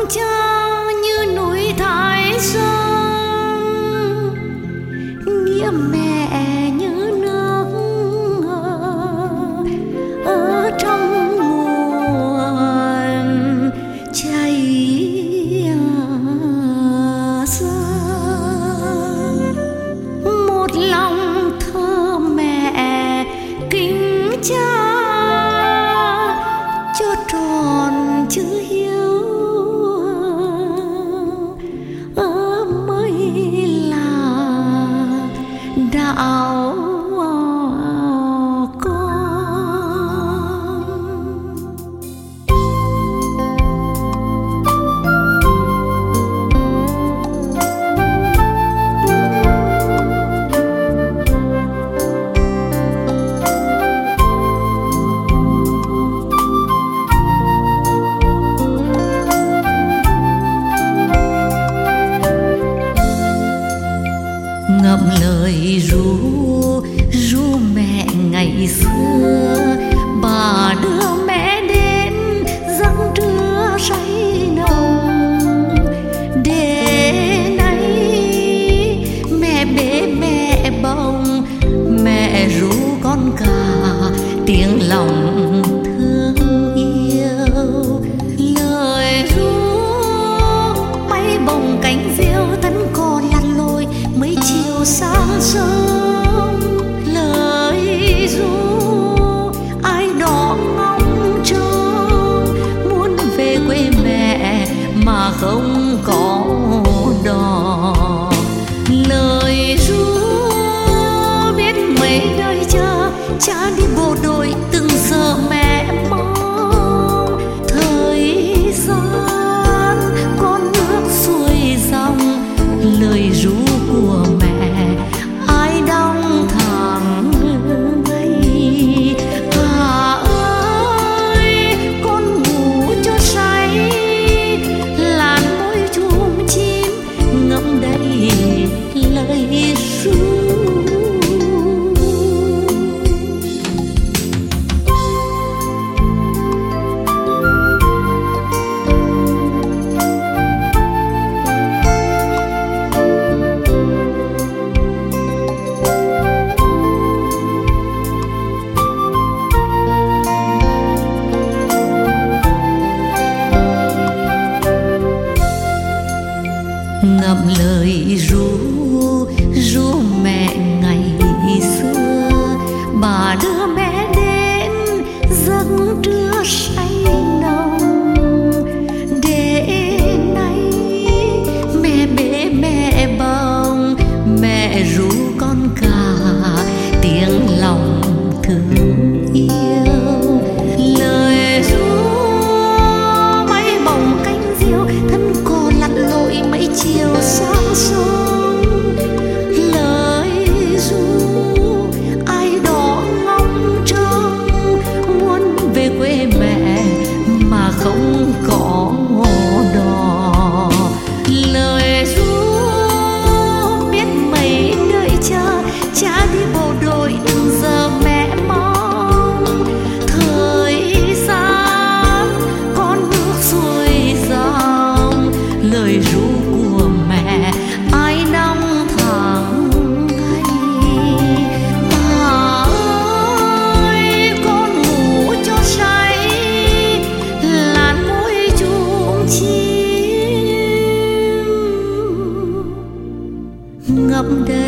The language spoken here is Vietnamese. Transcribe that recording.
cha như núi Thái Sơn, nghĩa mẹ như nước ở trong nguồn chảy ra. Một lòng thơ mẹ kính cha, cho tròn chữ hiếu mới là đạo con. Ngậm lời ru ru mẹ ngày xưa, bà đưa mẹ đến giấc trưa say nồng. Để nay mẹ bế mẹ bồng, mẹ ru con cả tiếng lòng thương yêu. Lời ru bay bồng cánh diêu, thân cò lăn lội mấy chiều sáng sớm. Lời ru ai đó ngóng trông, muốn về quê mẹ mà không có đò. Lời ru biết mấy đời chờ, cha đi bộ đội từng giờ mẹ mong. Thời gian con nước xuôi dòng, lời ru của mẹ ai đong thẳng ngây. À ơi con ngủ cho say, làn môi chum chim ngậm đầy lời ru. Ngậm lời ru ru mẹ ngày xưa, bà đưa mẹ đến giấc trưa say nồng. Để nay mẹ bế mẹ bồng, mẹ ru con cả tiếng lòng thương yêu. Lời ru bay bồng cánh diêu, thân cò lặn lội mấy chiều sáng sớm. Lời ru ai đó ngóng trông, muốn về quê mẹ mà không có đò. Lời ru biết mấy đời chờ, cha đi bộ đội từng giờ mẹ mong. Thời gian con nước xuôi dòng, lời ru của mẹ ai năm tháng ngày. Bà ơi con ngủ cho say, làn môi chum chim ngậm đầy